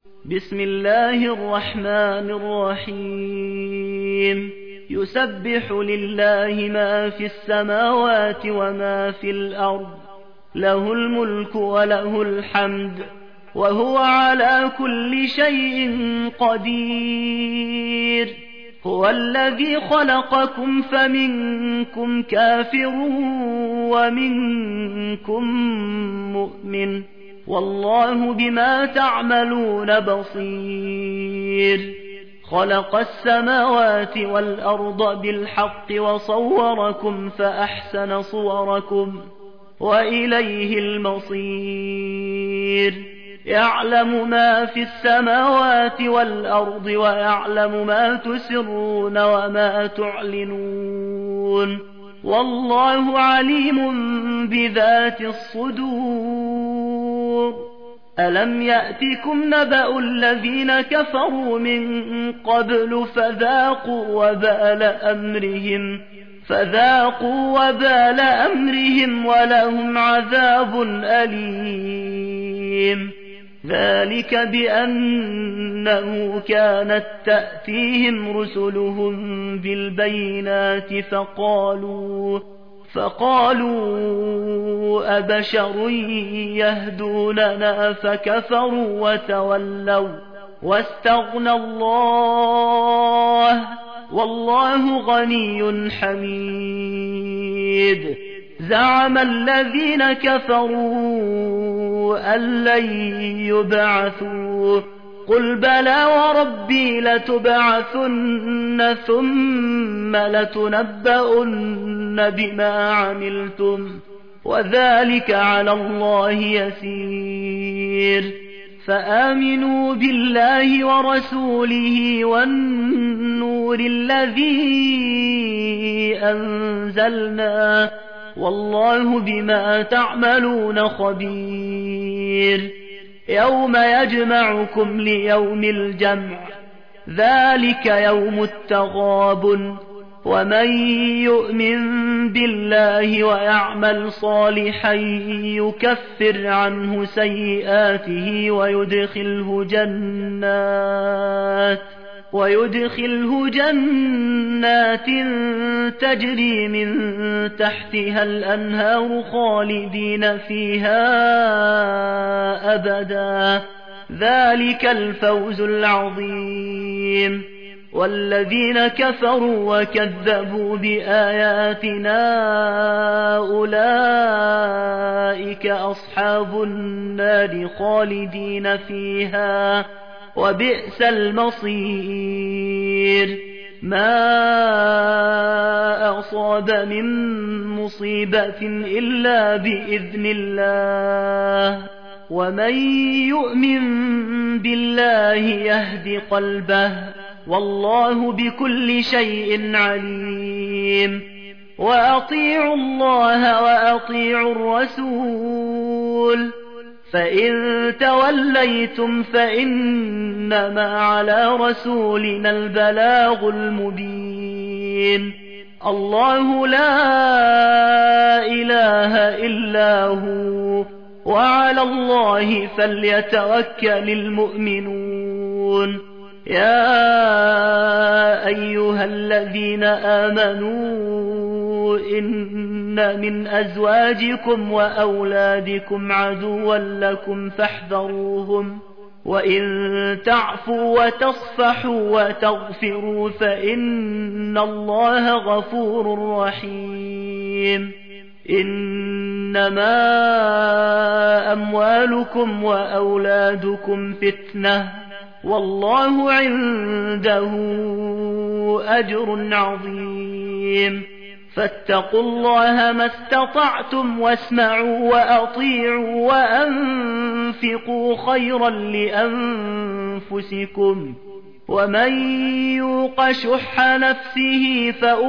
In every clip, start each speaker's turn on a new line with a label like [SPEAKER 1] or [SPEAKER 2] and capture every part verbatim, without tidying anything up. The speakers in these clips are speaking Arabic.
[SPEAKER 1] بسم الله الرحمن الرحيم يسبح لله ما في السماوات وما في الأرض له الملك وله الحمد وهو على كل شيء قدير هو الذي خلقكم فمنكم كافر ومنكم مؤمن والله بما تعملون بصير خلق السماوات والأرض بالحق وصوركم فأحسن صوركم وإليه المصير يعلم ما في السماوات والأرض ويعلم ما تسرون وما تعلنون والله عليم بذات الصدور ألم يأتكم نبأ الذين كفروا من قبل فذاقوا وبال أمرهم فذاقوا وبال أمرهم ولهم عذاب أليم ذلك بأنه كانت تأتيهم رسلهم بالبينات فقالوا فقالوا أبشر يهدوننا فكفروا وتولوا واستغنى الله والله غني حميد زعم الذين كفروا أن لن يبعثوا قل بلى وربي لتبعثن ثم لتنبؤن بما عملتم وذلك على الله يسير فآمنوا بالله ورسوله والنور الذي أنزلنا والله بما تعملون خبير يوم يجمعكم ليوم الجمع ذلك يوم التغابن ومن يؤمن بالله ويعمل صالحا يكفر عنه سيئاته ويدخله جنات ويدخله جنات تجري من تحتها الأنهار خالدين فيها أبدا ذلك الفوز العظيم والذين كفروا وكذبوا بآياتنا أولئك أصحاب النار خالدين فيها وبئس المصير ما أصاب من مصيبة إلا بإذن الله ومن يؤمن بالله يهد قلبه والله بكل شيء عليم وأطيعوا الله وأطيعوا الرسول فإن توليتم فإنما على رسولنا البلاغ المبين الله لا إله إلا هو وعلى الله فليتوكل المؤمنون يا أيها الذين آمنوا إن من أزواجكم وأولادكم عدوا لكم فاحذروهم وإن تعفوا وتصفحوا وتغفروا فإن الله غفور رحيم إنما أموالكم وأولادكم فتنة والله عنده أجر عظيم فاتقوا الله ما استطعتم واسمعوا وأطيعوا وأنفقوا خيرا لأنفسكم ومن يوق شح نفسه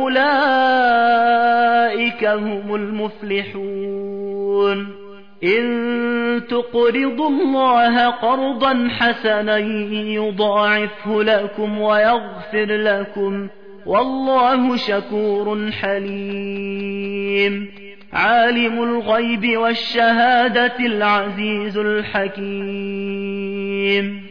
[SPEAKER 1] فأولئك هم المفلحون إن تقرضوا الله قرضا حسنا يضاعفه لكم ويغفر لكم والله شكور حليم عالم الغيب والشهادة العزيز الحكيم